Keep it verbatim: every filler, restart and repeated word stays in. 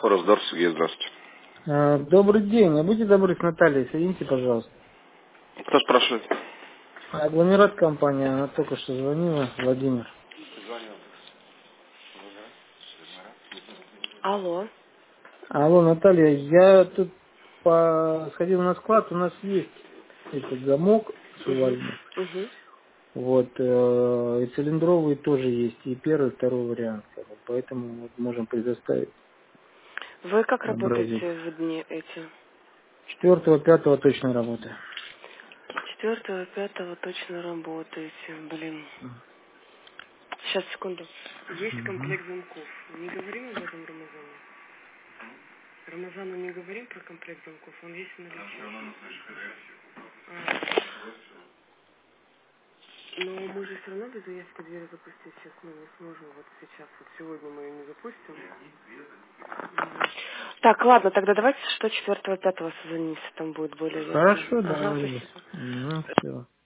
Форосдор, Сергей, здравствуйте. А, Добрый день. А будьте добры, с Натальей, соедините, пожалуйста. Кто спрашивает? Агломерат компания, она только что звонила, Владимир. Алло. Алло, Наталья, я тут по... сходил на склад, у нас есть этот замок Угу. сваренный. Угу. Вот, э, и цилиндровый тоже есть, и первый, и второй вариант. как бы, Поэтому вот можем предоставить Вы как образец. работаете в дни эти? Четвертого, пятого точно работаю. Четвертого, пятого точно работаете, блин. Сейчас, секунду. Есть Мгм. комплект замков. Не говорим об этом Рамазану? Рамазану не говорим про комплект замков, он есть в наличии. А, но мы же все равно без заявки двери запустить сейчас ну, не сможем. Вот сейчас, вот сегодня мы ее не запустим. Мгм. Так, ладно, тогда давайте что четвертого, пятого созвонимся, там будет более ясно. Хорошо, Ага, договорились. спасибо. Ну, все.